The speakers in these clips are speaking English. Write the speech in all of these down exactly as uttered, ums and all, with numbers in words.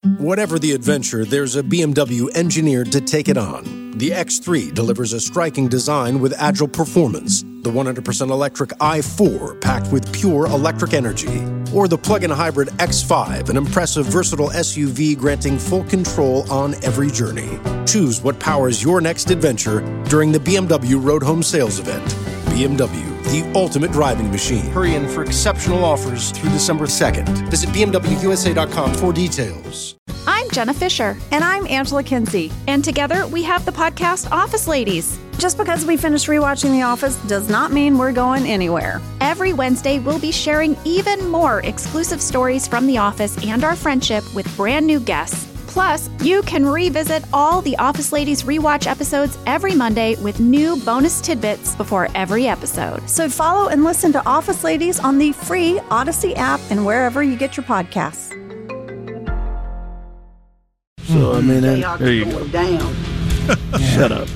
Whatever the adventure, there's a B M W engineered to take it on. The X three delivers a striking design with agile performance. The one hundred percent electric i four packed with pure electric energy. Or the plug-in hybrid X five, an impressive versatile S U V granting full control on every journey. Choose what powers your next adventure during the B M W Road Home Sales Event. B M W, the ultimate driving machine. Hurry in for exceptional offers through December second. Visit B M W U S A dot com for details. I'm Jenna Fisher. And I'm Angela Kinsey. And together we have the podcast Office Ladies. Just because we finished rewatching The Office does not mean we're going anywhere. Every Wednesday, we'll be sharing even more exclusive stories from The Office and our friendship with brand new guests. Plus, you can revisit all the Office Ladies rewatch episodes every Monday with new bonus tidbits before every episode. So follow and listen to Office Ladies on the free Odyssey app and wherever you get your podcasts. So, I mean, They that, are there you going go. down. Shut up.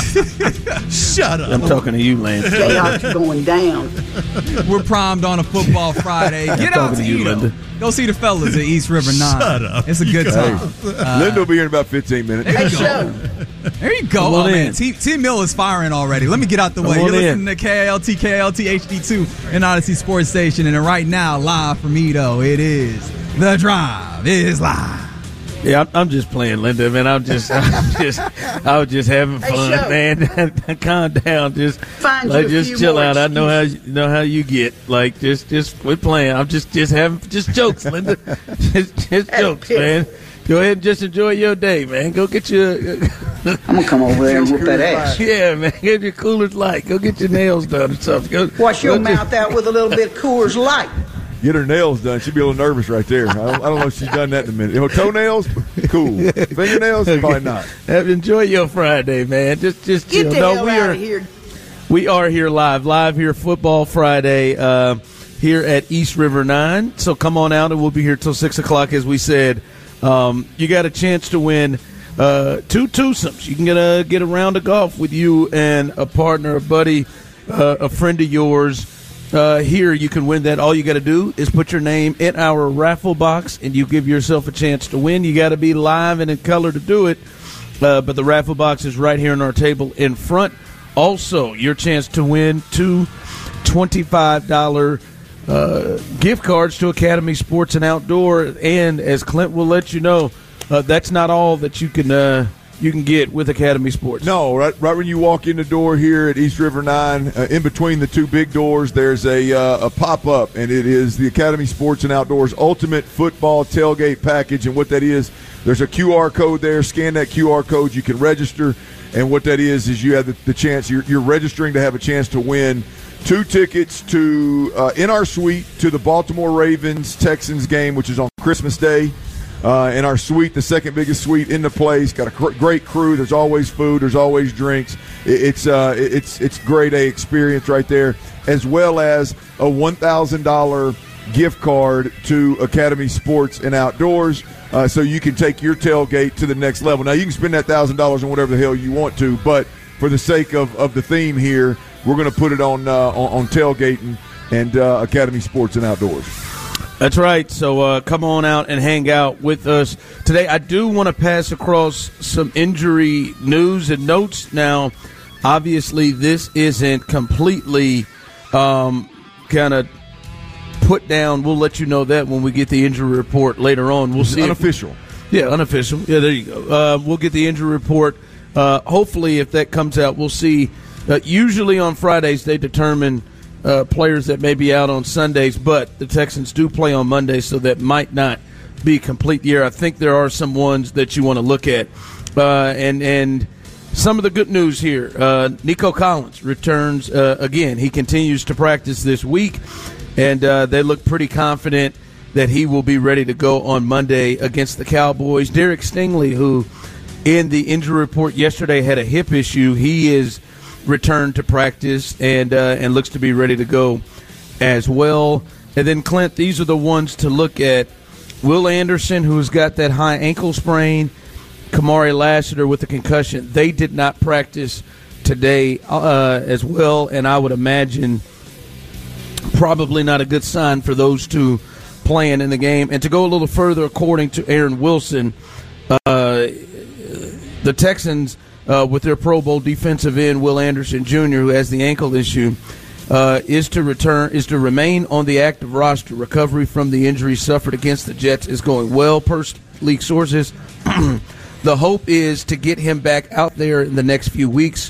Shut up. I'm talking to you, Lance. They are going down. We're primed on a football Friday. Get I'm out talking to to you, Edo. Linda. Go see the fellas at East River nine. Shut up. It's a good Hey. time. Uh, Linda will be here in about fifteen minutes. There you Hey, go. show. There you go. Come Oh, on man. in. T, T Mill is firing already. Let me get out the Come way. on You're in. listening to K L T, K L T H D two and Odyssey Sports Station. And right now, live from Edo, it is The Drive is live. Yeah, I'm, I'm just playing, Linda, man. I'm just, I'm just, I was just having Hey, fun, show. man. Calm down, just, Find like, you a just few chill more out. I know how, excuses. you know how you get. Like, just, just quit playing. I'm just, just having, just jokes, Linda. just, just Hey, jokes, kid. man. Go ahead and just enjoy your day, man. Go get your, I'm gonna come over there and whoop that ass. yeah, man. Get your Coolers Light. Go get your nails done or something. Go, Wash your go just- mouth out with a little bit of Coors Light. Get her nails done. She'd be a little nervous right there. I don't, I don't know if she's done that in a minute. Her toenails, cool. Fingernails, probably not. Have- Enjoy your Friday, man. Just, just Get chill. the no, hell we out are. of here. We are here live, live here Football Friday uh, here at East River nine. So come on out, and we'll be here till six o'clock, as we said. Um, you got a chance to win uh, two twosomes. You can get a, get a round of golf with you and a partner, a buddy, uh, a friend of yours. Uh, here you can win that. All you got to do is put your name in our raffle box, and you give yourself a chance to win. You got to be live and in color to do it. Uh, but the raffle box is right here on our table in front. Also, your chance to win two twenty-five dollars uh, gift cards to Academy Sports and Outdoor. And as Clint will let you know, uh, that's not all that you can uh, you can get with Academy Sports. No, right, right when you walk in the door here at East River nine, uh, in between the two big doors, there's a uh, a pop-up, and it is the Academy Sports and Outdoors Ultimate Football Tailgate Package. And what that is, there's a Q R code there. Scan that Q R code. You can register. And what that is is you have the, the chance, you're, you're registering to have a chance to win two tickets to uh, in our suite to the Baltimore Ravens-Texans game, which is on Christmas Day. Uh, in our suite, the second biggest suite in the place, got a cr- great crew. There's always food. There's always drinks. It, it's uh, it, it's it's grade A experience right there, as well as a one thousand dollars gift card to Academy Sports and Outdoors, uh, so you can take your tailgate to the next level. Now you can spend that one thousand dollars on whatever the hell you want to, but for the sake of, of the theme here, we're going to put it on uh, on, on tailgating and uh, Academy Sports and Outdoors. That's right. So uh, come on out and hang out with us today. I do want to pass across some injury news and notes. Now, obviously, this isn't completely um, kind of put down. We'll let you know that when we get the injury report later on. We'll see. Unofficial. If, yeah, unofficial. Yeah, there you go. Uh, we'll get the injury report. Uh, hopefully, if that comes out, we'll see. Uh, usually on Fridays, they determine Uh, players that may be out on Sundays, but the Texans do play on Mondays, so that might not be complete year. I think there are some ones that you want to look at. Uh, and and some of the good news here, uh, Nico Collins returns uh, again. He continues to practice this week, and uh, they look pretty confident that he will be ready to go on Monday against the Cowboys. Derek Stingley, who in the injury report yesterday had a hip issue, he is returned to practice and uh, and looks to be ready to go as well. And then, Clint, these are the ones to look at. Will Anderson, who's got that high ankle sprain, Kamari Lassiter with a concussion, they did not practice today uh, as well, and I would imagine probably not a good sign for those two playing in the game. And to go a little further, according to Aaron Wilson, uh, the Texans, uh, with their Pro Bowl defensive end Will Anderson Junior, who has the ankle issue, uh, is to return is to remain on the active roster. Recovery from the injury suffered against the Jets is going well, per league sources. The hope is to get him back out there in the next few weeks.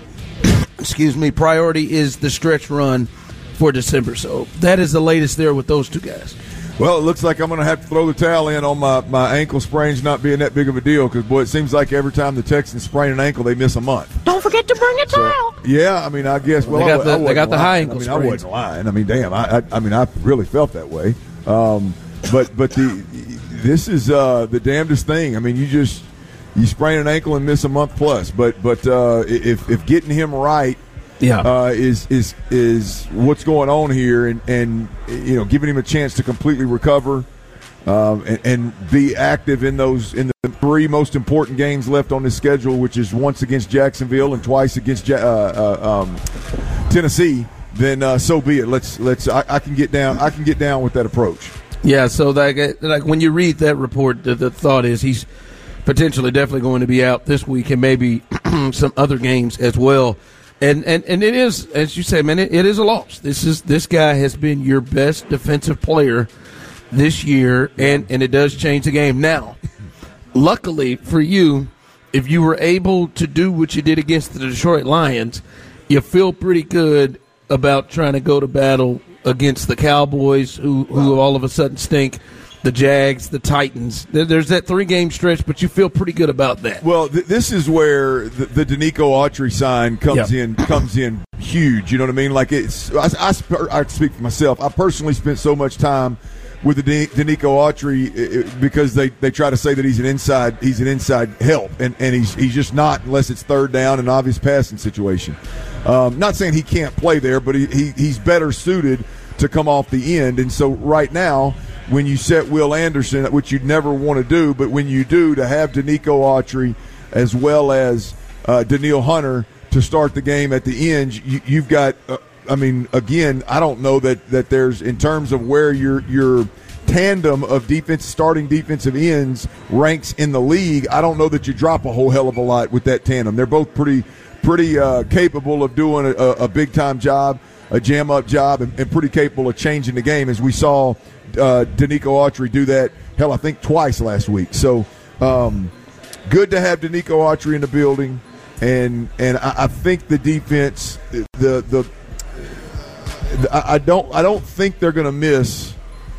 Excuse me. Priority is the stretch run for December. So that is the latest there with those two guys. Well, it looks like I'm going to have to throw the towel in on my, my ankle sprains not being that big of a deal because, boy, it seems like every time the Texans sprain an ankle, they miss a month. Don't forget to bring a towel. So, yeah, I mean, I guess. Well, they got I, the, I they got the high ankle I mean, sprains. I wasn't lying. I mean, damn, I, I, I mean, I really felt that way. Um, but but the this is uh, the damnedest thing. I mean, you just you sprain an ankle and miss a month plus. But but uh, if if getting him right. Yeah, uh, is is is what's going on here, and, and you know, giving him a chance to completely recover, um, and, and be active in those in the three most important games left on his schedule, which is once against Jacksonville and twice against uh, uh, um, Tennessee. Then uh, so be it. Let's let's. I, I can get down. I can get down with that approach. Yeah. So like like when you read that report, the, the thought is he's potentially definitely going to be out this week and maybe some other games as well. And, and and it is, as you say, man, it, it is a loss. This is this guy has been your best defensive player this year, and, and it does change the game. Now, luckily for you, if you were able to do what you did against the Detroit Lions, you feel pretty good about trying to go to battle against the Cowboys, who, who all of a sudden stink, the Jags, the Titans. There's that three-game stretch, but you feel pretty good about that. Well, th- this is where the, the Danico Autry sign comes yep. in comes in huge. You know what I mean? Like it's, I, I, I speak for myself. I personally spent so much time with the Dan- Danico Autry because they, they try to say that he's an inside he's an inside help, and, and he's he's just not unless it's third down and obvious passing situation. Um, not saying he can't play there, but he, he he's better suited to come off the end. And so right now, when you set Will Anderson, which you'd never want to do, but when you do, to have Danico Autry as well as uh, Danielle Hunter to start the game at the end, you, you've got. Uh, I mean, again, I don't know that, that there's in terms of where your your tandem of defense starting defensive ends ranks in the league. I don't know that you drop a whole hell of a lot with that tandem. They're both pretty pretty uh, capable of doing a, a big time job, a jam up job, and, and pretty capable of changing the game, as we saw uh, Danico Autry do that. Hell, I think twice last week. So um, good to have Danico Autry in the building, and and I, I think the defense the the I don't. I don't think they're going to miss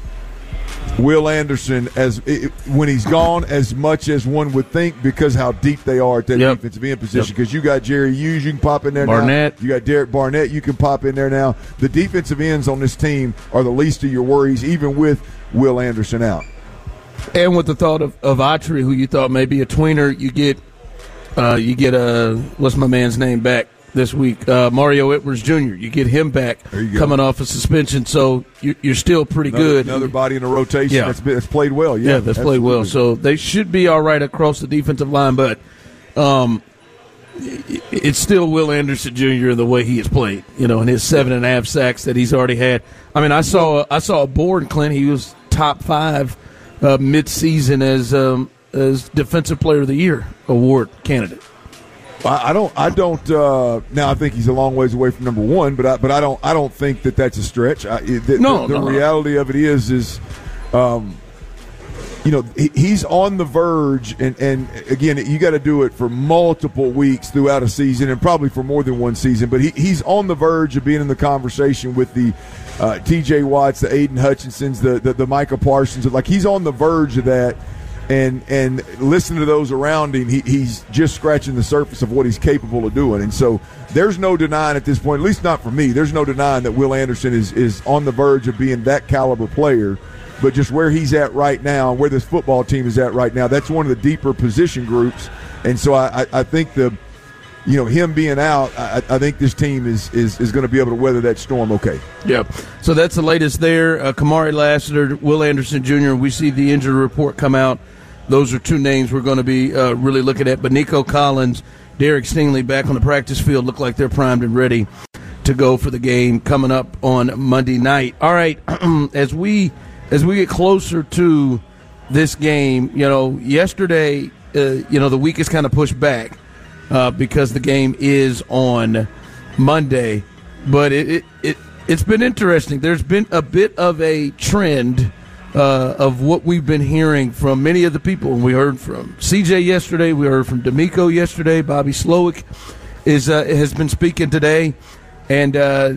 Will Anderson as it, when he's gone as much as one would think, because how deep they are at that yep. defensive end position. Because yep. you got Jerry Hughes, you can pop in there Barnett. now. You got Derek Barnett, you can pop in there now. The defensive ends on this team are the least of your worries, even with Will Anderson out. And with the thought of, of Autry, who you thought may be a tweener, you get uh, you get a what's my man's name back this week, uh, Mario Edwards Junior You get him back coming off a suspension, so you, you're still pretty another, good. Another body in the rotation yeah. that's, been, that's played well. Yeah, yeah that's absolutely. played well. So they should be all right across the defensive line, but um, it's still Will Anderson Junior the way he has played, you know, and his seven and a half sacks that he's already had. I mean, I saw I saw a board, Clint. He was top five uh, mid-season as um, as Defensive Player of the Year award candidate. I don't. I don't. Uh, now I think he's a long ways away from number one, but I, but I don't. I don't think that that's a stretch. I, the, no, the, the no, reality no. of it is, is, um, you know, he, he's on the verge, and, and again, you got to do it for multiple weeks throughout a season, and probably for more than one season. But he, he's on the verge of being in the conversation with the uh, T J Watts, the Aiden Hutchinsons, the, the the Micah Parsons. Like he's on the verge of that. And and listen to those around him, he, he's just scratching the surface of what he's capable of doing. And so there's no denying at this point, at least not for me, there's no denying that Will Anderson is, is on the verge of being that caliber player. But just where he's at right now, where this football team is at right now, that's one of the deeper position groups. And so I, I, I think the you know, him being out, I, I think this team is is, is going to be able to weather that storm okay. Yeah. So that's the latest there. Uh, Kamari Lassiter, Will Anderson Junior We see the injury report come out. Those are two names we're going to be uh, really looking at. But Nico Collins, Derek Stingley back on the practice field look like they're primed and ready to go for the game coming up on Monday night. All right, as we as we get closer to this game, you know, yesterday, uh, you know, the week is kind of pushed back uh, because the game is on Monday. But it, it, it, it's been interesting. There's been a bit of a trend uh, of what we've been hearing from many of the people. We heard from C J yesterday. We heard from D'Amico yesterday. Bobby Slowik is uh, has been speaking today. And uh,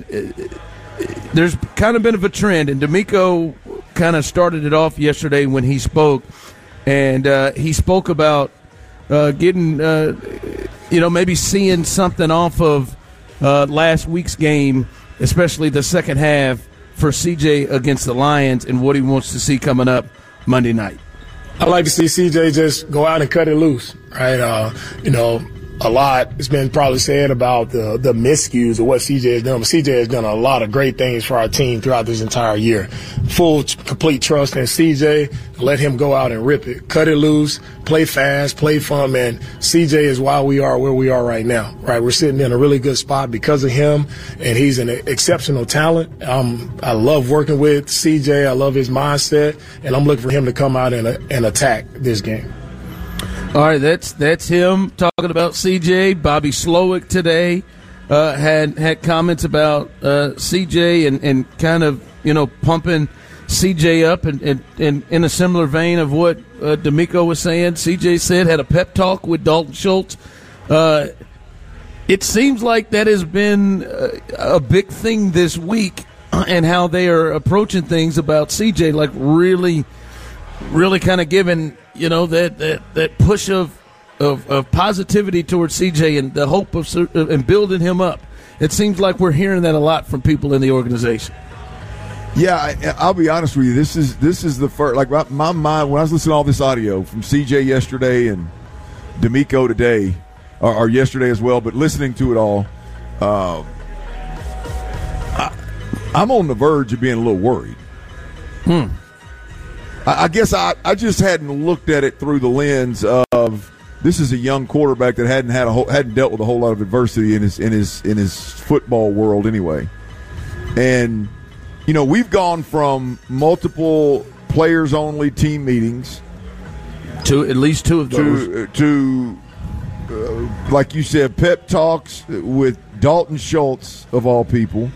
there's kind of been of a trend. And D'Amico kind of started it off yesterday when he spoke. And uh, he spoke about uh, getting, uh, you know, maybe seeing something off of uh, last week's game, especially the second half for C J against the Lions, and what he wants to see coming up Monday night. I'd like to see C J just go out and cut it loose, right? Uh, you know, a lot has been probably said about the, the miscues of what C J has done, but C J has done a lot of great things for our team throughout this entire year. Full, complete trust in C J. Let him go out and rip it. Cut it loose, play fast, play fun, man. C J is why we are where we are right now, right? We're sitting in a really good spot because of him, and he's an exceptional talent. Um, I love working with C J. I love his mindset, and I'm looking for him to come out and, uh, and attack this game. All right, that's that's him talking about C J. Bobby Slowik today uh, had had comments about uh, C J and, and kind of, you know, pumping C J up, and, and, and in a similar vein of what uh, D'Amico was saying. C J said had a pep talk with Dalton Schultz. Uh, it seems like that has been a, a big thing this week, and how they are approaching things about C J, like really, really kind of giving, you know, that, that, that push of, of of positivity towards C J and the hope of and building him up. It seems like we're hearing that a lot from people in the organization. Yeah, I, I'll be honest with you. This is this is the first. Like my, my mind when I was listening to all this audio from C J yesterday and D'Amico today, or, or yesterday as well, but listening to it all, uh, I, I'm on the verge of being a little worried. Hmm. I guess I, I just hadn't looked at it through the lens of this is a young quarterback that hadn't had a whole, hadn't dealt with a whole lot of adversity in his in his in his football world anyway. And you know, we've gone from multiple players only team meetings to at least two of those to, to uh, like you said, pep talks with Dalton Schultz of all people,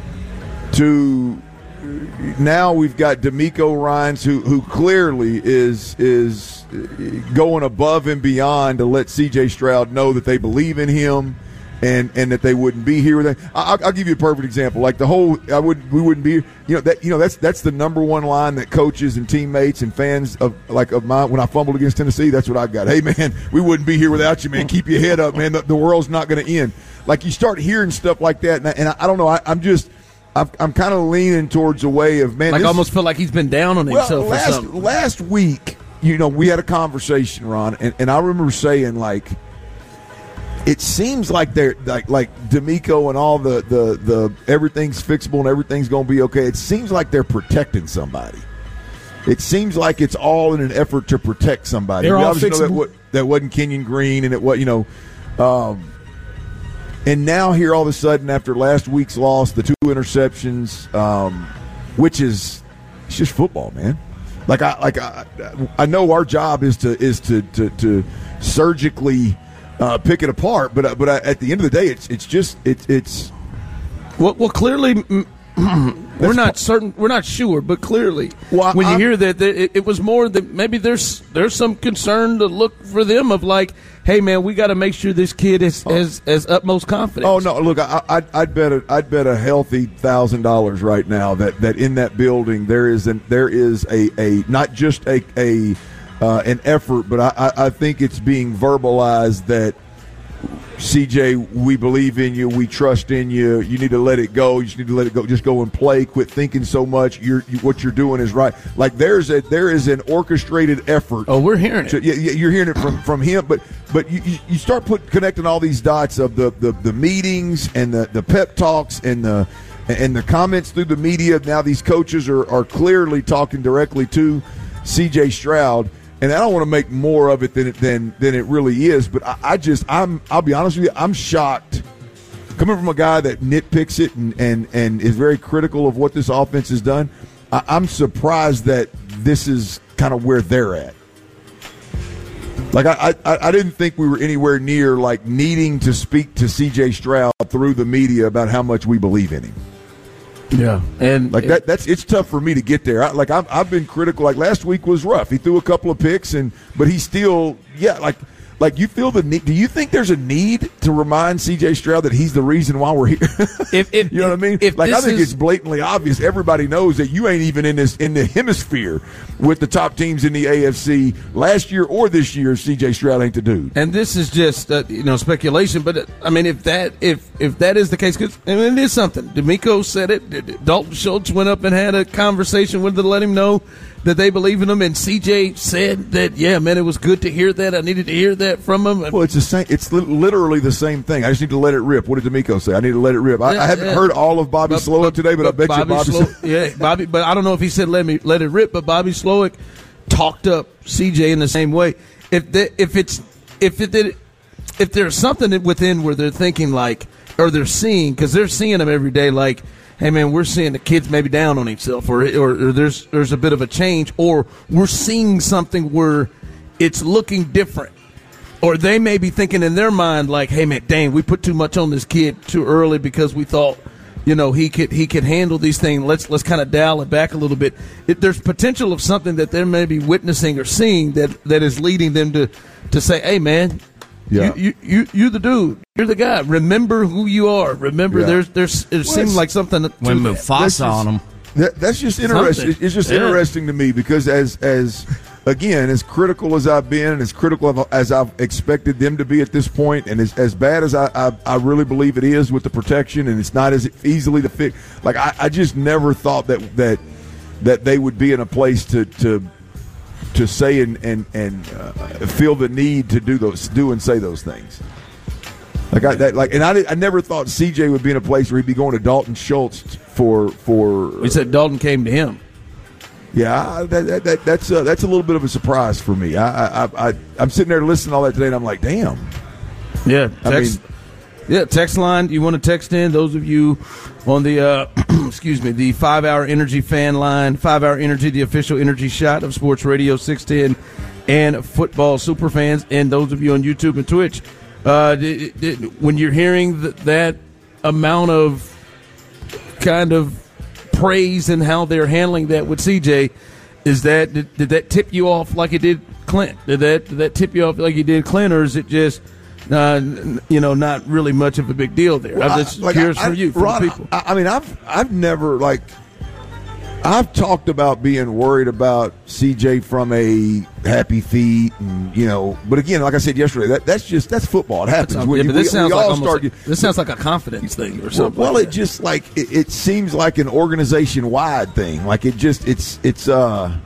to now we've got D'Amico Ryans, who who clearly is is going above and beyond to let C J Stroud know that they believe in him, and, and that they wouldn't be here. With that. I'll, I'll give you a perfect example. Like the whole, I would we wouldn't be here. You know that you know that's that's the number one line that coaches and teammates and fans of like of mine when I fumbled against Tennessee. That's what I got. Hey man, we wouldn't be here without you, man. Keep your head up, man. The, the world's not going to end. Like you start hearing stuff like that, and I, and I, I don't know. I, I'm just. I'm kind of leaning towards a way of, man. Like this, almost feel like he's been down on himself well, last, or something. Last week, you know, we had a conversation, Ron, and, and I remember saying, like, it seems like they're like like D'Amico and all the, the, the everything's fixable and everything's going to be okay. It seems like they're protecting somebody. It seems like it's all in an effort to protect somebody. They're we all obviously fixable. know that, what, that wasn't Kenyon Green, and it was, you know, um, and now here all of a sudden after last week's loss, the two interceptions, um, which is it's just football, man. Like I like I, I know our job is to is to to, to surgically uh, pick it apart, but but at the end of the day, it's it's just it's it's. Well, well clearly. We're not certain. We're not sure, but clearly, well, when you I'm, hear that, it, it was more that maybe there's there's some concern to look for them of like, hey man, we got to make sure this kid is oh. has, has utmost confidence. Oh no, look, I, I'd, I'd bet a, I'd bet a healthy thousand dollars right now that, that in that building there is an there is a, a not just a a uh, an effort, but I, I think it's being verbalized that. C J, we believe in you. We trust in you. You need to let it go. You just need to let it go. Just go and play. Quit thinking so much. You're, you, what you're doing is right. Like there's a there is an orchestrated effort. Oh, we're hearing it. To, yeah, you're hearing it from, from him. But but you, you, you start put connecting all these dots of the, the, the meetings and the, the pep talks and the and the comments through the media. Now these coaches are, are clearly talking directly to C J Stroud. And I don't want to make more of it than it than than it really is, but I, I just I'm I'll be honest with you, I'm shocked coming from a guy that nitpicks it and, and, and is very critical of what this offense has done. I, I'm surprised that this is kind of where they're at. Like, I, I I didn't think we were anywhere near, like, needing to speak to C J Stroud through the media about how much we believe in him. Yeah, and like that. That's it's tough for me to get there. I, like I'm, I've been critical. Like last week was rough. He threw a couple of picks, and but he still, yeah. Like, like you feel the need. Do you think there's a need to remind C J Stroud that he's the reason why we're here? If, if you know what I mean? If like I think is, it's blatantly obvious. Everybody knows that you ain't even in this in the hemisphere with the top teams in the A F C last year or this year. C J Stroud ain't the dude. And this is just uh, you know speculation, but uh, I mean if that if if that is the case, because I mean, it is something. D'Amico said it. Dalton Schultz went up and had a conversation with him to let him know that they believe in him, and C J said that, yeah, man, it was good to hear that. I needed to hear that from him. Well, it's the same. It's li- literally the same thing. I just need to let it rip. What did D'Amico say? I need to let it rip. I, yeah, I haven't yeah. heard all of Bobby but, Slowick but, today, but, but I bet Bobby you Bobby. Slow, yeah, Bobby. But I don't know if he said let me let it rip. But Bobby Slowick talked up C J in the same way. If the, if it's if it if there's something within where they're thinking like, or they're seeing, because they're seeing them every day, like, hey man, we're seeing the kid's maybe down on himself, or, or or there's there's a bit of a change, or we're seeing something where it's looking different, or they may be thinking in their mind like, hey man, dang, we put too much on this kid too early because we thought, you know, he could he could handle these things. Let's let's kind of dial it back a little bit. It, there's potential of something that they're maybe witnessing or seeing that, that is leading them to to say, hey man, yeah. you, you you you're the dude. You're the guy. Remember who you are. Remember, yeah. there's there's it well, seems like something. When Mufasa on them. That, that's just interesting. It's just yeah. interesting to me because as as again, as critical as I've been, and as critical as I've expected them to be at this point, and as, as bad as I, I I really believe it is with the protection, and it's not as easily to fix. Like I, I just never thought that that that they would be in a place to to. to say and and, and uh, feel the need to do those, do and say those things. Like I that, like, and I, I never thought C J would be in a place where he'd be going to Dalton Schultz for for. We said Dalton came to him. Yeah, that, that, that that's uh, that's a little bit of a surprise for me. I I, I I'm sitting there listening to all that today, and I'm like, damn. Yeah, text, I mean, yeah, text line. You want to text in? Those of you on the uh, excuse me, the Five Hour Energy fan line, Five Hour Energy, the official energy shot of Sports Radio six ten, and football super fans, and those of you on YouTube and Twitch. Uh, did, did, when you're hearing th- that amount of kind of praise and how they're handling that with C J, is that did, did that tip you off like it did Clint? Did that did that tip you off like it did Clint, or is it just uh, you know not really much of a big deal there? Well, I'm just I, like, curious I, for you, for Ron, the people. I, I mean, I've I've never like. I've talked about being worried about C J from a happy feet, and you know. But again, like I said yesterday, that, that's just that's football. It happens. That's, when yeah, you, but this we, sounds we like all almost start. Like, this sounds like a confidence thing or something. Well, like it that. just like it, it seems like an organization wide thing. Like it just it's it's uh.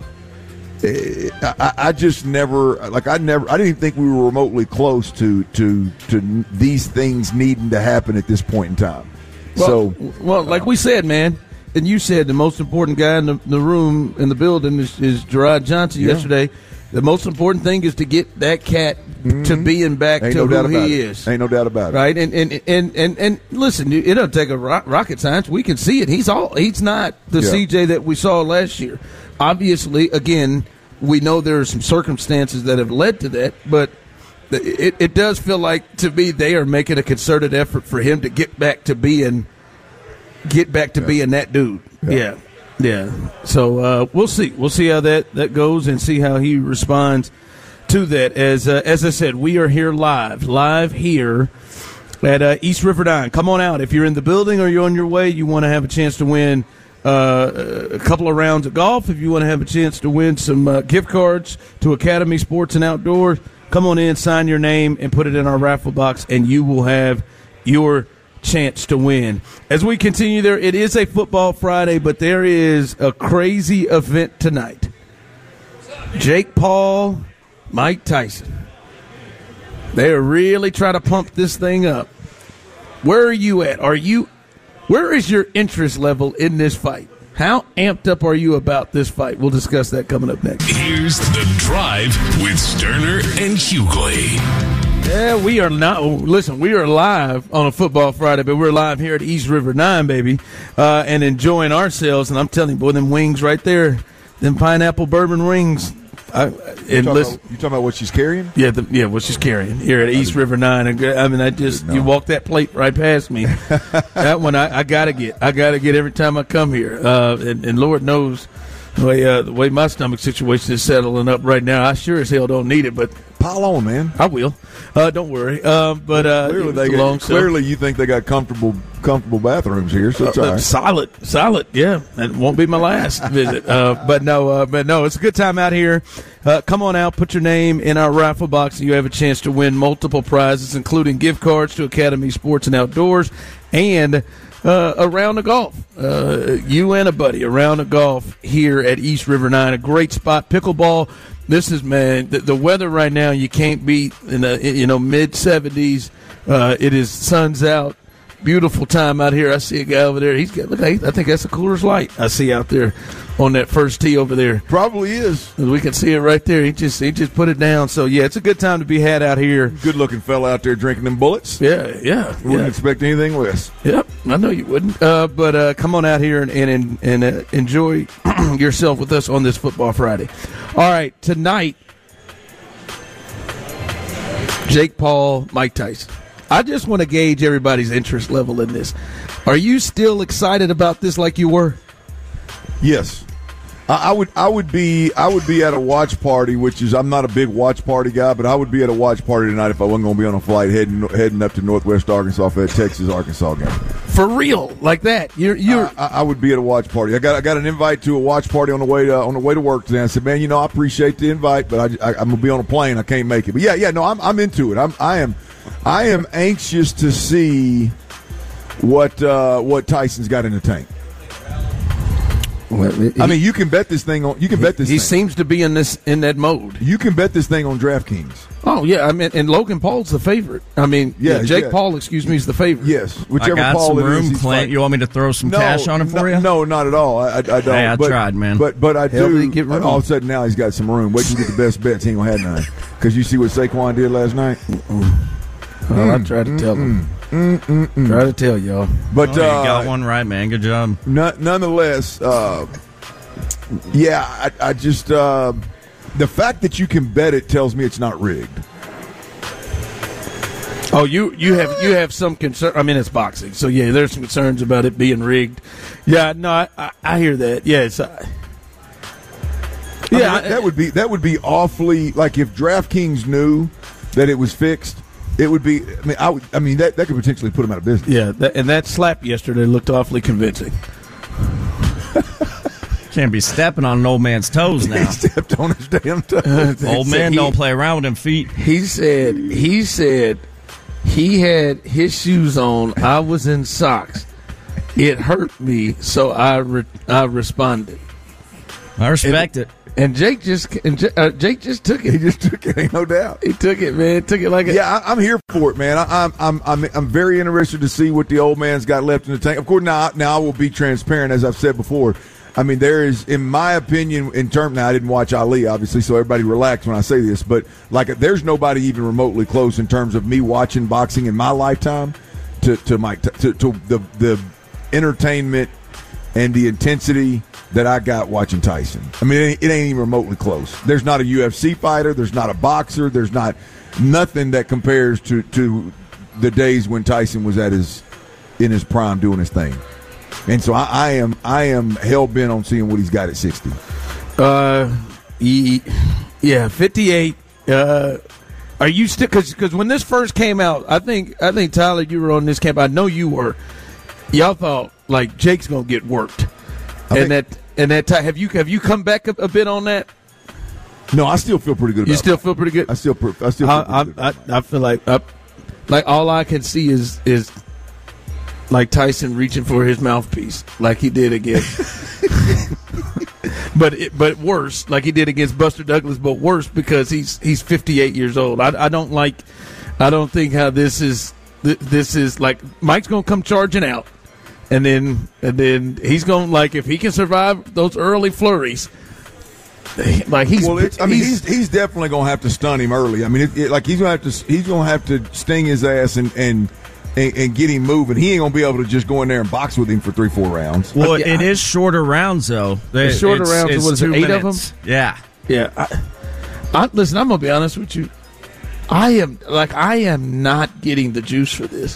It, I, I just never like I never I didn't even think we were remotely close to to to these things needing to happen at this point in time. Well, so well, like we said, man. And you said the most important guy in the, the room, in the building, is, is Gerard Johnson yeah. yesterday. The most important thing is to get that cat mm-hmm. to being back Ain't to no who he it. is. Ain't no doubt about it. Right? And and, and, and, and listen, it don't take a rocket science. We can see it. He's all. He's not the yeah. C J that we saw last year. Obviously, again, we know there are some circumstances that have led to that, but it, it does feel like, to me, they are making a concerted effort for him to get back to being get back to yeah. being that dude. Yeah. yeah, yeah. So uh, we'll see. We'll see how that, that goes and see how he responds to that. As uh, as I said, we are here live, live here at uh, East Riverdine. Come on out. If you're in the building or you're on your way, you want to have a chance to win uh, a couple of rounds of golf. If you want to have a chance to win some uh, gift cards to Academy Sports and Outdoors, come on in, sign your name, and put it in our raffle box, and you will have your chance to win. As we continue there, it is a football Friday, but there is a crazy event tonight. Jake Paul, Mike Tyson. They are really trying to pump this thing up. Where are you at? Are you where is your interest level in this fight? How amped up are you about this fight? We'll discuss that coming up next. Here's The Drive with Sterner and Hughley. Yeah, we are not. Listen, we are live on a Football Friday, but we're live here at East River Nine, baby, uh, and enjoying ourselves. And I'm telling you, boy, them wings right there, them pineapple bourbon wings. I, and you talking, listen, about, you talking about what she's carrying? Yeah, the, yeah, what she's carrying here at East River Nine. I mean, I just you walk that plate right past me. That one, I, I gotta get. I gotta get every time I come here. Uh, and, and Lord knows the way uh, the way my stomach situation is settling up right now. I sure as hell don't need it, but pile on, man. I will. Uh, don't worry. Uh, but uh, clearly, they got, clearly you think they got comfortable comfortable bathrooms here, so it's all right. Solid, solid. Yeah, it won't be my last visit. Uh, but no, uh, but no, it's a good time out here. Uh, come on out, put your name in our raffle box, and you have a chance to win multiple prizes, including gift cards to Academy Sports and Outdoors, and uh, a round of golf. Uh, you and a buddy, a round of golf here at East River Nine, a great spot. Pickleball. This is, man, the, the weather right now you can't beat in the you know mid seventies. Uh, it is sun's out. Beautiful time out here. I see a guy over there. He's got look. I think that's a Coors Light I see out there on that first tee over there. Probably is. We can see it right there. He just he just put it down. So yeah, it's a good time to be had out here. Good looking fella out there drinking them bullets. Yeah, yeah. Wouldn't yeah. expect anything less. Yep, I know you wouldn't. Uh, but uh, come on out here and and and uh, enjoy yourself with us on this Football Friday. All right, tonight, Jake Paul, Mike Tyson. I just want to gauge everybody's interest level in this. Are you still excited about this like you were? Yes. I, I would I would be I would be at a watch party, which is I'm not a big watch party guy, but I would be at a watch party tonight if I wasn't going to be on a flight heading heading up to Northwest Arkansas for that Texas Arkansas game. For real, like that? You're you're. I, I would be at a watch party. I got I got an invite to a watch party on the way to on the way to work today. I said, man, you know, I appreciate the invite, but I, I I'm gonna be on a plane. I can't make it. But yeah, yeah, no, I'm I'm into it. I'm I am. I am anxious to see what uh, what Tyson's got in the tank. Well, he, I mean, you can bet this thing on. You can he, bet this. He thing. seems to be in this in that mode. You can bet this thing on DraftKings. Oh yeah, I mean, and Logan Paul's the favorite. I mean, yeah, yeah Jake yeah. Paul, excuse me, is the favorite. Yes, whichever I got Paul some it room, is, Clint. You want me to throw some no, cash on it for no, you? No, not at all. I, I, I don't. Hey, I but, tried, man. But but I Hell do. Get room. All of a sudden now he's got some room. Wait till you get the best bets. He ain't gonna have none. Because you see what Saquon did last night. Oh, mm, I tried to tell him. Mm, mm, mm. Try to tell y'all. But oh, you uh, got one right, man. Good job. No, nonetheless, uh, yeah, I, I just uh, the fact that you can bet it tells me it's not rigged. Oh, you you have you have some concern. I mean, it's boxing, so yeah, there's some concerns about it being rigged. Yeah, no, I, I, I hear that. Yeah, it's. Uh, yeah, yeah, I mean, that would be that would be awfully like if DraftKings knew that it was fixed. It would be. I mean, I, would, I mean that, that could potentially put him out of business. Yeah, that, and that slap yesterday looked awfully convincing. Can't be stepping on an old man's toes now. He stepped on his damn toes. Old man he, don't play around with them feet. He said. He said he had his shoes on. I was in socks. It hurt me, so I re, I responded. I respect and, it. And Jake just and J- uh, Jake just took it. He just took it, ain't no doubt. He took it, man. Took it like a yeah. I, I'm here for it, man. I, I'm I'm I'm I'm very interested to see what the old man's got left in the tank. Of course, now now I will be transparent, as I've said before. I mean, there is, in my opinion, in term. Now I didn't watch Ali, obviously, so everybody relax when I say this. But like, there's nobody even remotely close in terms of me watching boxing in my lifetime to to my to, to the the entertainment and the intensity that I got watching Tyson. I mean, it ain't, it ain't even remotely close. There's not a U F C fighter. There's not a boxer. There's not nothing that compares to, to the days when Tyson was at his in his prime doing his thing. And so I, I am I am hell bent on seeing what he's got at sixty. Uh, he, yeah, fifty-eight. Uh, are you still? Because because when this first came out, I think I think Tyler, you were on this camp. I know you were. Y'all thought like Jake's gonna get worked, I and that and that time, have you have you come back a, a bit on that? No, I still feel pretty good. You about still that. feel pretty good. I still I still feel I, pretty I, good. I, I feel like I, like all I can see is is like Tyson reaching for his mouthpiece, like he did against. but it, but worse, like he did against Buster Douglas, but worse because he's he's fifty-eight years old. I, I don't like. I don't think how this is. This is like Mike's gonna come charging out. And then, and then he's going like if he can survive those early flurries, like he's. Well, it's, I mean, he's, he's definitely going to have to stun him early. I mean, it, it, like he's going to have to he's going to have to sting his ass and and. And, and get him moving. He ain't gonna be able to just go in there and box with him for three, four rounds. Well, yeah, it is shorter rounds though. It's shorter rounds. It's what is it? Eight minutes. of them. Yeah, yeah. I, I, listen, I'm gonna be honest with you. I am like I am not getting the juice for this.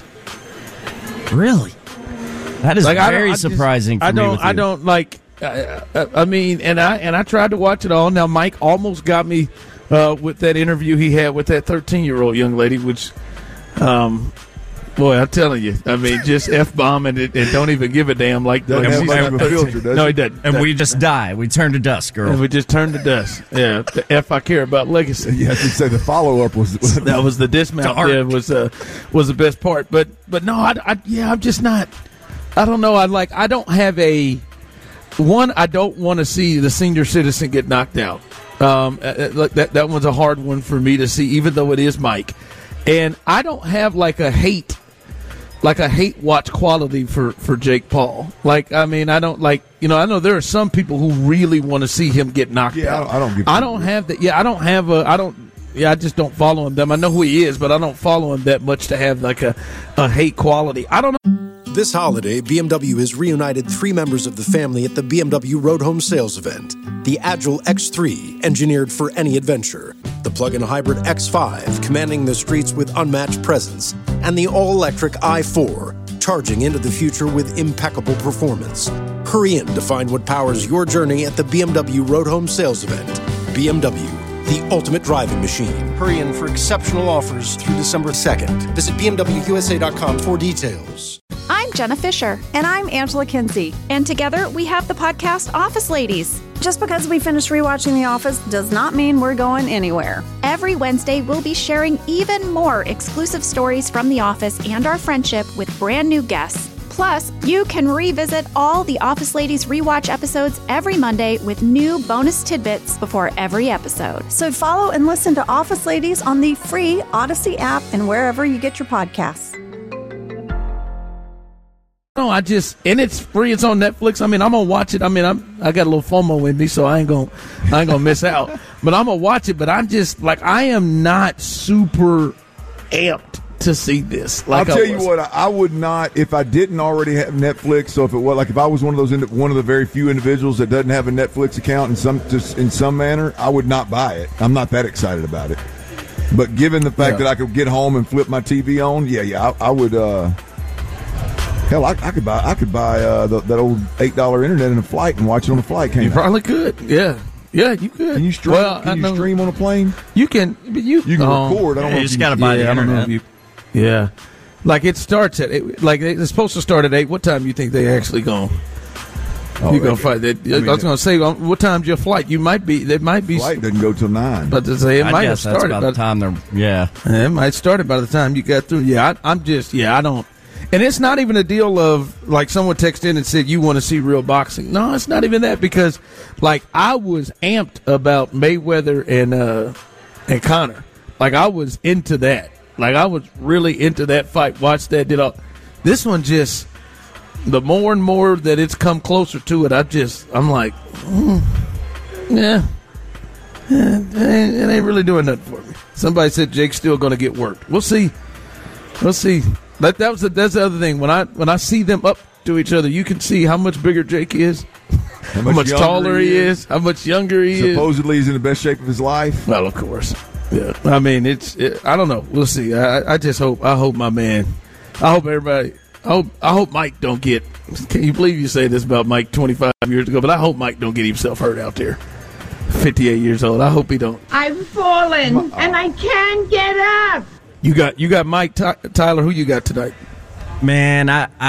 Really? That is like, very I I surprising. Just, for I don't. me with I you. don't like. I, I, I mean, and I and I tried to watch it all. Now, Mike almost got me uh, with that interview he had with that thirteen year old young lady, which. Um, Boy, I'm telling you, I mean, just F-bombing it and don't even give a damn like the have much of a filter, does No, it? he doesn't. And we just die. We turn to dust, girl. And we just turn to dust. Yeah, the F I care about legacy. You have to say the follow-up was, was that was the dismount. Yeah, was uh, was the best part. But but no, I, I yeah, I'm just not. I don't know. I like. I don't have a one. I don't want to see the senior citizen get knocked out. Um, uh, that that one's a hard one for me to see, even though it is Mike. And I don't have like a hate. Like a hate watch quality for, for Jake Paul. Like, I mean, I don't like, you know, I know there are some people who really want to see him get knocked yeah, out. I don't, I don't, give I don't have that. Yeah, I don't have a, I don't, yeah, I just don't follow him. I know who he is, but I don't follow him that much to have like a, a hate quality. I don't know. This holiday, B M W has reunited three members of the family at the B M W Road Home Sales event. The Agile X three, engineered for any adventure. The plug-in hybrid X five, commanding the streets with unmatched presence. And the all-electric i four, charging into the future with impeccable performance. Hurry in to find what powers your journey at the B M W Road Home Sales event. B M W, the ultimate driving machine. Hurry in for exceptional offers through December second. Visit B M W U S A dot com for details. I'm Jenna Fisher. And I'm Angela Kinsey. And together we have the podcast Office Ladies. Just because we finished rewatching The Office does not mean we're going anywhere. Every Wednesday, we'll be sharing even more exclusive stories from The Office and our friendship with brand new guests. Plus, you can revisit all the Office Ladies rewatch episodes every Monday with new bonus tidbits before every episode. So follow and listen to Office Ladies on the free Odyssey app and wherever you get your podcasts. No, I just and it's free. It's on Netflix. I mean, I'm gonna watch it. I mean, I'm I got a little FOMO in me, so I ain't gonna I ain't gonna miss out. But I'm gonna watch it. But I'm just like I am not super amped to see this. Like I'll tell I you what, I would not if I didn't already have Netflix. So if it was like if I was one of those one of the very few individuals that doesn't have a Netflix account in some just in some manner, I would not buy it. I'm not that excited about it. But given the fact yeah. that I could get home and flip my T V on, yeah, yeah, I, I would. Uh, Hell, I, I could buy I could buy uh, the, that old eight dollar internet in a flight and watch it on a flight. Can't you I? probably could. Yeah, yeah, you could. Can you stream? Well, can I you know, stream on a plane? You can. But you you can um, record. I don't yeah, know. You if just you got to buy yeah, the I don't know internet. if you, yeah, like it starts at eight, like it's supposed to start at eight. What time do you think they actually going? Oh, you gonna fight that? I, I mean, I was gonna say, um, what time's your flight? You might be. It might be. Flight doesn't go till nine. But to say it I might have guess that's started about by the time they're. Yeah, It might have started by the time you got through. Yeah, I, I'm just. Yeah, I don't. And it's not even a deal of like someone texted in and said you want to see real boxing. No, it's not even that because like I was amped about Mayweather and uh, and Conor. Like I was into that. Like I was really into that fight. Watched that. Did all. This one just the more and more that it's come closer to it, I just I'm like, mm, yeah, yeah, it ain't, it ain't really doing nothing for me. Somebody said Jake's still going to get worked. We'll see. We'll see. That that was the, that's the other thing. When I when I see them up to each other, you can see how much bigger Jake is, how much, how much taller he is, is, how much younger he Supposedly is. Supposedly he's in the best shape of his life. Well, of course. Yeah. I mean, it's. It, I don't know. We'll see. I, I just hope. I hope my man. I hope everybody. I hope. I hope Mike don't get. Can you believe you say this about Mike twenty-five years ago? But I hope Mike don't get himself hurt out there. fifty-eight years old. I hope he don't. I've fallen and I can't get up. You got you got Mike Ty- Tyler. Who you got tonight? Man, I, I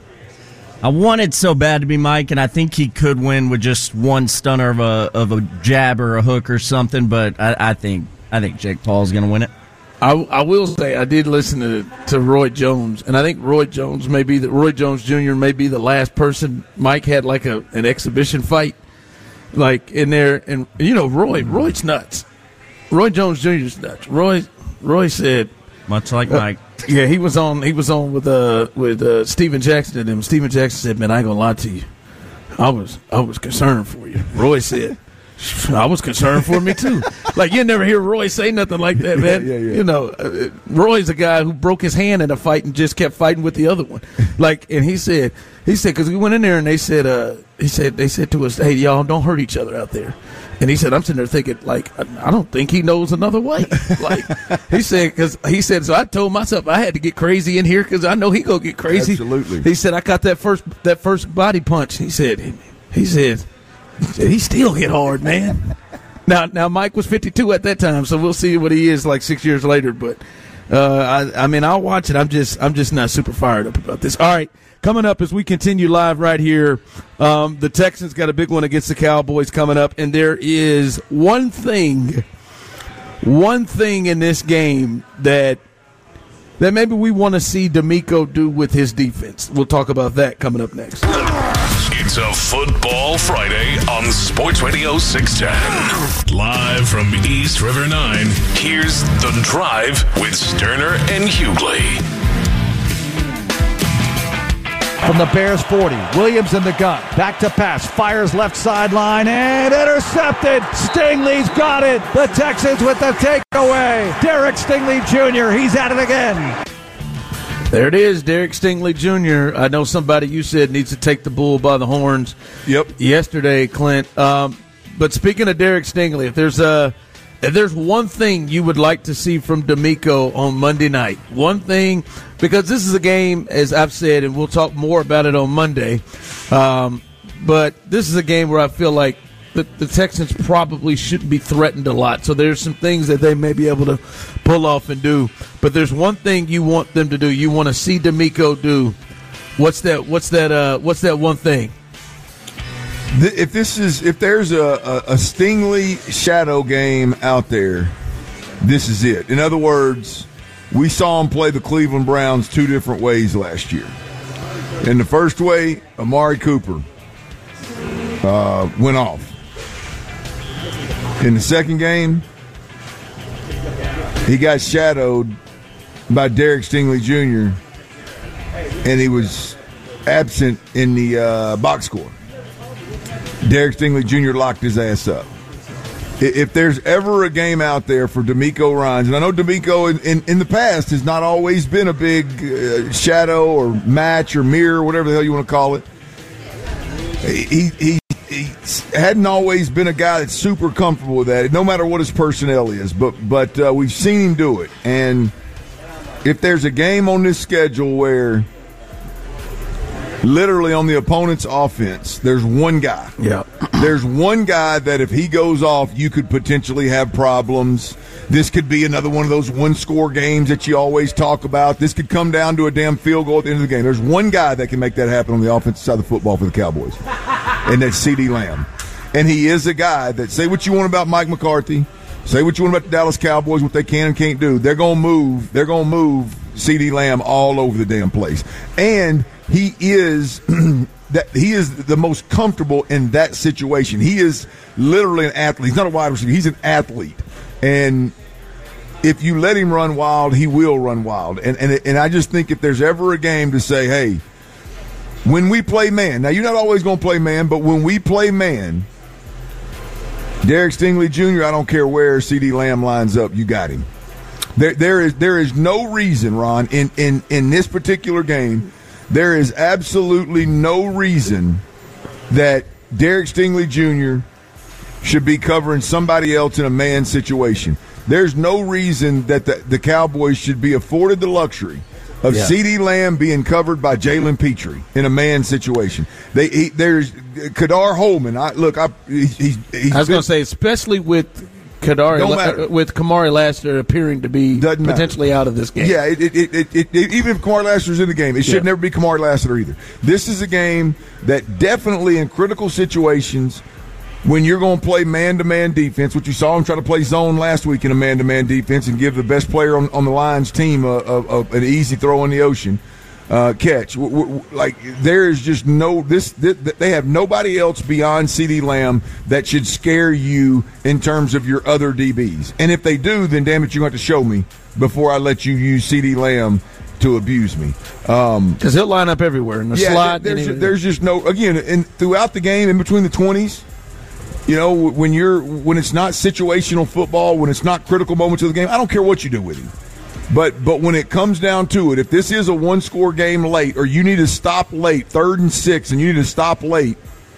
I wanted so bad to be Mike, and I think he could win with just one stunner of a of a jab or a hook or something. But I, I think I think Jake Paul's going to win it. I, I will say I did listen to to Roy Jones, and I think Roy Jones may be the Roy Jones Junior may be the last person Mike had like a an exhibition fight, like in there. And you know, Roy Roy's nuts. Roy Jones Junior's nuts. Roy Roy said. Much like Mike. Uh, yeah, he was on. He was on with uh with uh, Steven Jackson and him. Steven Jackson said, "Man, I ain't gonna lie to you. I was I was concerned for you." Roy said, I was concerned for me too. Like, you never hear Roy say nothing like that, man. Yeah, yeah, yeah. You know, uh, Roy's a guy who broke his hand in a fight and just kept fighting with the other one. Like, and he said, he said, because we went in there and they said, uh, he said, they said to us, hey, y'all don't hurt each other out there. And he said, I'm sitting there thinking, like, I don't think he knows another way. Like, he said, because he said, so I told myself I had to get crazy in here because I know he gonna get crazy. Absolutely. He said, I got that first that first body punch. He said, he said, he still hit hard, man. Now, now Mike was fifty-two at that time, so we'll see what he is like six years later. But uh, I, I mean, I'll watch it. I'm just, I'm just not super fired up about this. All right, coming up as we continue live right here, um, the Texans got a big one against the Cowboys coming up, and there is one thing, one thing in this game that that maybe we want to see DeMeco do with his defense. We'll talk about that coming up next. It's a Football Friday on Sports Radio six ten. Live from East River nine, here's The Drive with Sterner and Hughley. From the Bears forty, Williams in the gun, back to pass, fires left sideline, and intercepted. Stingley's got it. The Texans with the takeaway. Derek Stingley Junior, he's at it again. There it is, Derek Stingley Junior I know somebody you said needs to take the bull by the horns. Yep. Yesterday, Clint. Um, but speaking of Derek Stingley, if there's a if there's one thing you would like to see from DeMeco on Monday night, one thing, because this is a game, as I've said, and we'll talk more about it on Monday. Um, but this is a game where I feel like the, the Texans probably shouldn't be threatened a lot. So there's some things that they may be able to pull off and do. But there's one thing you want them to do. You want to see DeMeco do. What's that? What's that? Uh, what's that one thing? If this is, if there's a, a, a Stingley shadow game out there, this is it. In other words, we saw him play the Cleveland Browns two different ways last year. In the first way, Amari Cooper uh, went off. In the second game, he got shadowed by Derek Stingley Junior, and he was absent in the uh, box score. Derek Stingley Junior locked his ass up. If there's ever a game out there for DeMeco Ryans, and I know DeMeco in, in, in the past has not always been a big uh, shadow or match or mirror, whatever the hell you want to call it. He, he, he hadn't always been a guy that's super comfortable with that, no matter what his personnel is. But, but uh, we've seen him do it. And if there's a game on this schedule where literally on the opponent's offense, there's one guy. Yeah. There's one guy that if he goes off, you could potentially have problems. This could be another one of those one-score games that you always talk about. This could come down to a damn field goal at the end of the game. There's one guy that can make that happen on the offensive side of the football for the Cowboys, and that's CeeDee Lamb. And he is a guy that, say what you want about Mike McCarthy, say what you want about the Dallas Cowboys, what they can and can't do. They're going to move. They're going to move CeeDee Lamb all over the damn place. And he is that he is the most comfortable in that situation. He is literally an athlete. He's not a wide receiver. He's an athlete. And if you let him run wild, he will run wild. And and and I just think if there's ever a game to say, hey, when we play man, now you're not always going to play man, but when we play man, Derek Stingley Junior, I don't care where CeeDee Lamb lines up, you got him. There there is there is no reason, Ron, in, in, in this particular game, there is absolutely no reason that Derek Stingley Junior should be covering somebody else in a man situation. There's no reason that the, the Cowboys should be afforded the luxury of yeah. CeeDee Lamb being covered by Jalen Petrie in a man situation. They he, there's Kadar Holman. I look, I he's, he's I was going to say, especially with Kadar, uh, with Kamari Lassiter appearing to be Doesn't potentially matter. out of this game. Yeah, it, it, it, it, it, even if Kamari Lassiter's in the game, it should yeah. never be Kamari Lassiter either. This is a game that definitely in critical situations, when you're going to play man-to-man defense, which you saw him try to play zone last week in a man-to-man defense and give the best player on, on the Lions team a, a, a, an easy throw in the ocean uh, catch. W- w- like there is just no this, this. They have nobody else beyond CeeDee Lamb that should scare you in terms of your other D Bs. And if they do, then damn it, you have to show me before I let you use CeeDee Lamb to abuse me. Because um, he'll line up everywhere in the yeah, slot. There's, just, there's just no again. And throughout the game, in between the twenties. You know, when you're when it's not situational football, when it's not critical moments of the game, I don't care what you do with him. But but when it comes down to it, if this is a one-score game late, or you need to stop late, third and six, and you need to stop late,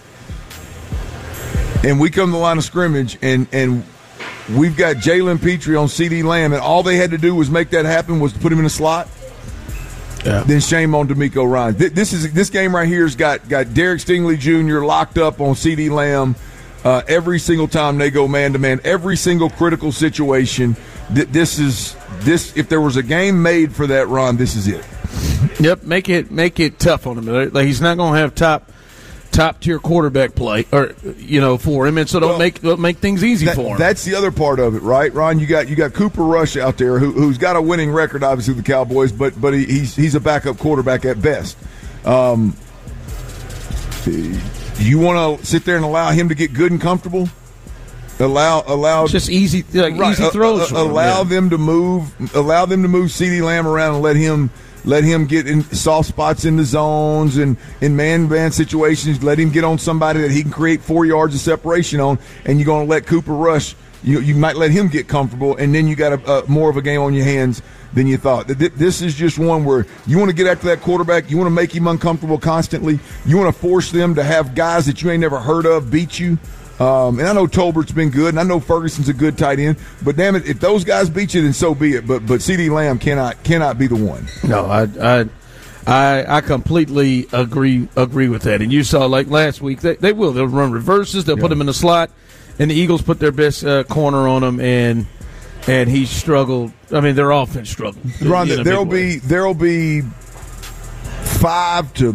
and we come to the line of scrimmage, and and we've got Jalen Petrie on CeeDee Lamb, and all they had to do was make that happen was to put him in the slot, yeah. Then shame on D'Amico Ryan. This is this game right here has got, got Derek Stingley Junior locked up on CeeDee Lamb uh, every single time they go man-to-man, every single critical situation. This is this. If there was a game made for that, Ron, this is it. Yep, make it make it tough on him. Like, he's not going to have top top tier quarterback play, or you know, for him, and so don't well, make don't make things easy that, for him. That's the other part of it, right, Ron? You got you got Cooper Rush out there, who, who's got a winning record, obviously, with the Cowboys, but but he, he's he's a backup quarterback at best. Um, you want to sit there and allow him to get good and comfortable? Allow, allow, just easy, like right, easy throws. Uh, uh, allow him, yeah. them to move. Allow them to move CeeDee Lamb around and let him, let him get in soft spots in the zones and in man-man situations. Let him get on somebody that he can create four yards of separation on. And you're going to let Cooper Rush. You you might let him get comfortable, and then you got a, a more of a game on your hands than you thought. This is just one where you want to get after that quarterback. You want to make him uncomfortable constantly. You want to force them to have guys that you ain't never heard of beat you. Um, and I know Tolbert's been good, and I know Ferguson's a good tight end. But damn it, if those guys beat you, then so be it. But but CeeDee Lamb cannot cannot be the one. No, I I I, I completely agree agree with that. And you saw, like last week, they, they will they'll run reverses. They'll yeah. put them in the slot, and the Eagles put their best uh, corner on him, and and he struggled. I mean, their offense struggled. Ron, there'll be there'll be five to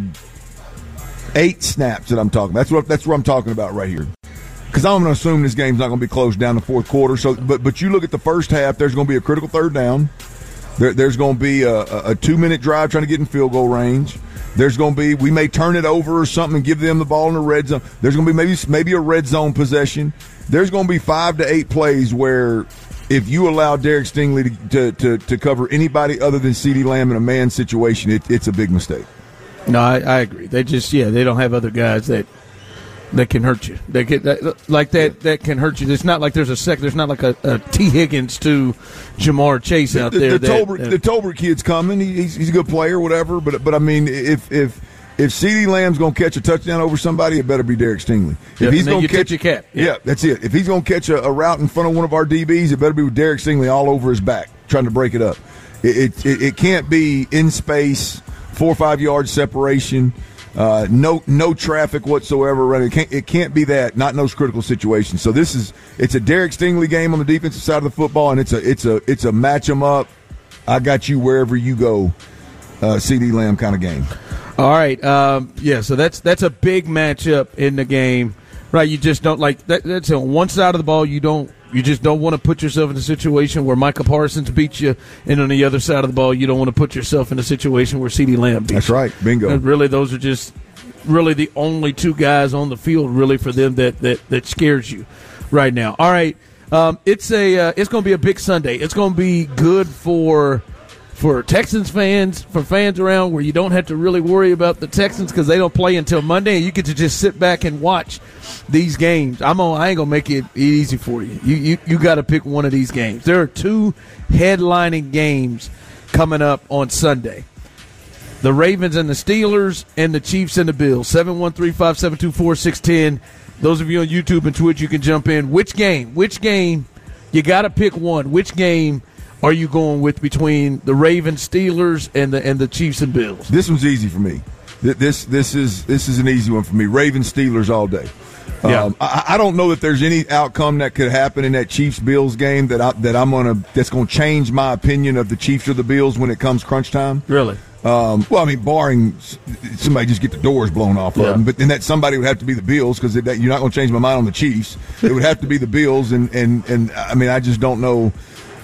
eight snaps that I'm talking. That's what that's what I'm talking about right here. Because I'm going to assume this game's not going to be closed down the fourth quarter. So, but but you look at the first half, there's going to be a critical third down. There, there's going to be a, a, a two-minute drive trying to get in field goal range. There's going to be, we may turn it over or something and give them the ball in the red zone. There's going to be maybe maybe a red zone possession. There's going to be five to eight plays where if you allow Derek Stingley to, to, to, to cover anybody other than CeeDee Lamb in a man situation, it, it's a big mistake. No, I, I agree. They just, yeah, they don't have other guys that – that can hurt you. They get that, like that. That can hurt you. It's not like there's a sec. There's not like a, a T. Higgins to Jamar Chase out the, there. The, the, that, Tolbert, uh, the Tolbert kid's coming. He, he's, he's a good player, whatever. But but I mean, if if if CeeDee Lamb's going to catch a touchdown over somebody, it better be Derek Stingley. If yeah, he's going to catch a cap, yeah. yeah, that's it. If he's going to catch a, a route in front of one of our D Bs, it better be with Derek Stingley all over his back, trying to break it up. It it, it can't be in space, four or five yards separation. Uh, no, no traffic whatsoever. It can't, it can't be that. Not in those critical situations. So this is it's a Derek Stingley game on the defensive side of the football, and it's a it's a it's a match 'em up. I got you wherever you go. Uh, CeeDee Lamb kind of game. All right, um, yeah. So that's that's a big matchup in the game, right? You just don't like that. That's on one side of the ball. You don't. You just don't want to put yourself in a situation where Micah Parsons beats you, and on the other side of the ball, you don't want to put yourself in a situation where CeeDee Lamb beats you. That's right. Bingo. And really, those are just really the only two guys on the field, really, for them that that, that scares you right now. All right, um, it's a uh, it's going to be a big Sunday. It's going to be good for for Texans fans, for fans around where you don't have to really worry about the Texans because they don't play until Monday, and you get to just sit back and watch these games. I'm on, I ain't gonna make it easy for you. You you, you got to pick one of these games. There are two headlining games coming up on Sunday: the Ravens and the Steelers, and the Chiefs and the Bills. seven one three, five seven two, four six one zero. Those of you on YouTube and Twitch, you can jump in. Which game? Which game? You got to pick one. Which game are you going with between the Ravens, Steelers, and the and the Chiefs and Bills? This one's easy for me. This this is this is an easy one for me. Ravens, Steelers all day. Yeah. Um, I, I don't know that there's any outcome that could happen in that Chiefs Bills game that I, that I'm gonna that's gonna change my opinion of the Chiefs or the Bills when it comes crunch time. Really? Um, well, I mean, barring somebody just get the doors blown off yeah. of them, but then that somebody would have to be the Bills because you're not going to change my mind on the Chiefs. It would have to be the Bills, and and and I mean, I just don't know.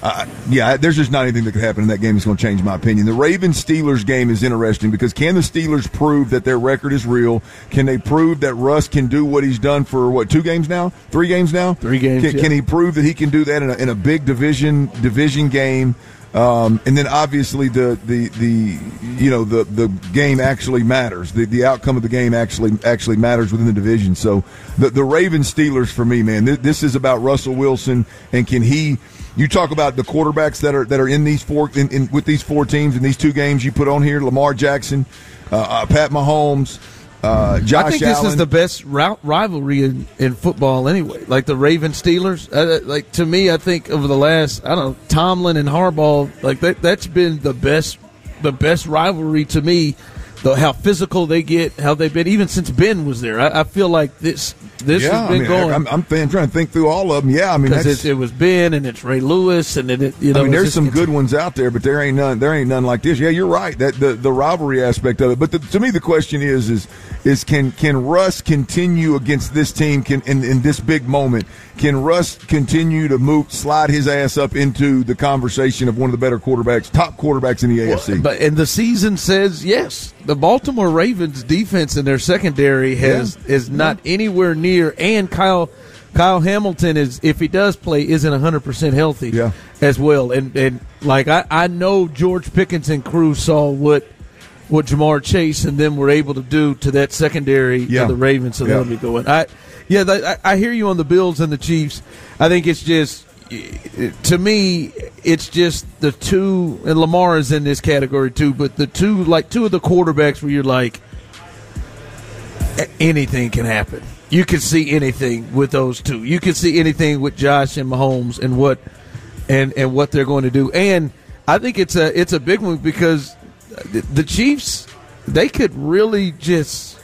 Uh, yeah, there's just not anything that could happen in that game that's going to change my opinion. The Ravens-Steelers game is interesting because can the Steelers prove that their record is real? Can they prove that Russ can do what he's done for, what, two games now? Three games now? Three games, Can, yeah. can he prove that he can do that in a, in a big division division game? Um, and then obviously the, the, the you know the, the game actually matters. The the outcome of the game actually actually matters within the division. So the the Ravens Steelers for me, man, this, this is about Russell Wilson and can he. You talk about the quarterbacks that are that are in these four in, in with these four teams in these two games you put on here: Lamar Jackson, uh, uh, Pat Mahomes, uh, Josh I think Allen. this is the best route rivalry in, in football anyway. Like the Ravens Steelers. Uh, like to me, I think over the last I don't know Tomlin and Harbaugh. Like that that's been the best the best rivalry to me. The, how physical they get, how they've been, even since Ben was there. I, I feel like this this yeah, has been I mean, going. I'm, I'm trying to think through all of them. Yeah, I mean, because it was Ben and it's Ray Lewis, and then it, you know, I mean, there's just, some good ones out there, but there ain't none. There ain't none like this. Yeah, you're right. That the, the rivalry aspect of it. But the, to me, the question is, is, is can can Russ continue against this team? Can in, in this big moment, can Russ continue to move, slide his ass up into the conversation of one of the better quarterbacks, top quarterbacks in the A F C? Well, but and the season says yes. The Baltimore Ravens defense in their secondary has yeah. is not yeah. anywhere near, and Kyle Kyle Hamilton is, if he does play, isn't one hundred percent healthy yeah. as well. And and like I, I know George Pickens and crew saw what what Jamar Chase and them were able to do to that secondary yeah. of the Ravens, so yeah. they'll be going. I yeah, I, I hear you on the Bills and the Chiefs. I think it's just. To me, it's just the two, and Lamar is in this category too, but the two, like two of the quarterbacks where you're like, anything can happen. You can see anything with those two. You can see anything with Josh and Mahomes and what and, and what they're going to do. And I think it's a it's a big one because the Chiefs, they could really just,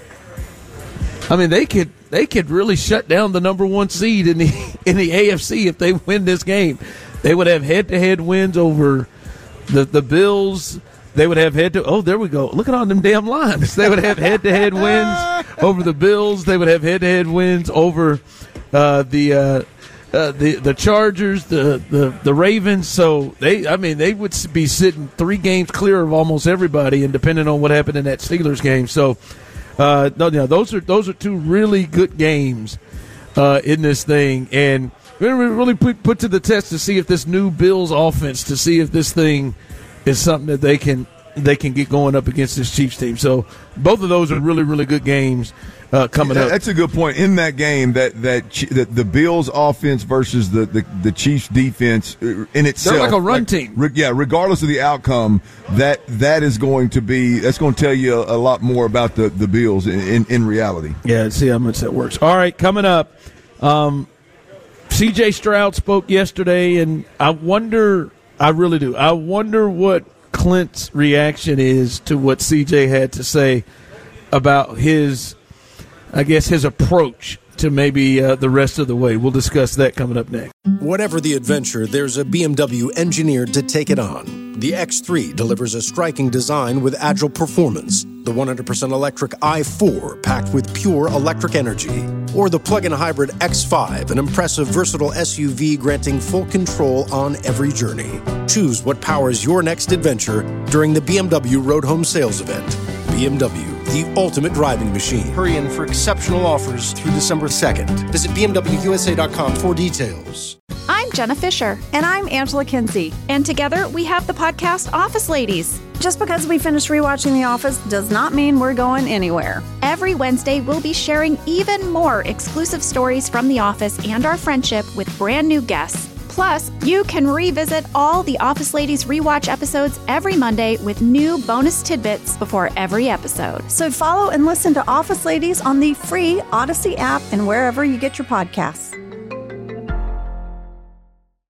I mean, they could. They could really shut down the number one seed in the in the A F C if they win this game. They would have head-to-head wins over the the Bills. They would have head to oh there we go. Look at all them damn lines. They would have head-to-head wins over the Bills. They would have head-to-head wins over uh, the uh, uh, the the Chargers, the, the the Ravens. So they I mean they would be sitting three games clear of almost everybody, and depending on what happened in that Steelers game. So. Uh, no, no, those are those are two really good games uh, in this thing, and we're really put, put to the test to see if this new Bills offense, to see if this thing is something that they can they can get going up against this Chiefs team. So both of those are really really good games uh, coming yeah, up. That's a good point. In that game, that that, that the Bills offense versus the, the, the Chiefs defense in itself, they're like a run like, team. Re, yeah, regardless of the outcome, that that is going to be that's going to tell you a, a lot more about the, the Bills in, in, in reality. Yeah, see how much that works. All right, coming up, um, C J Stroud spoke yesterday, and I wonder, I really do, I wonder what Clint's reaction is to what C J had to say about his, I guess, his approach to maybe uh, the rest of the way. We'll discuss that coming up next. Whatever the adventure, there's a B M W engineered to take it on. The X three delivers a striking design with agile performance. The one hundred percent electric i four packed with pure electric energy. Or the plug-in hybrid X five, an impressive versatile S U V granting full control on every journey. Choose what powers your next adventure during the B M W Road Home Sales Event. B M W, the ultimate driving machine. Hurry in for exceptional offers through December second. Visit B M W U S A dot com for details. I'm Jenna Fisher. And I'm Angela Kinsey. And together we have the podcast Office Ladies. Just because we finished rewatching The Office does not mean we're going anywhere. Every Wednesday, we'll be sharing even more exclusive stories from The Office and our friendship with brand new guests. Plus, you can revisit all the Office Ladies rewatch episodes every Monday with new bonus tidbits before every episode. So follow and listen to Office Ladies on the free Odyssey app and wherever you get your podcasts.